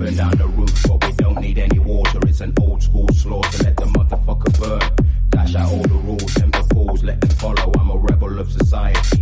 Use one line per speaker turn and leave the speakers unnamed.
burn down the roof, but we don't need any water. It's an old school slaughter, let the motherfucker burn. Dash out all the rules, them the fools, let them follow. I'm a rebel of society.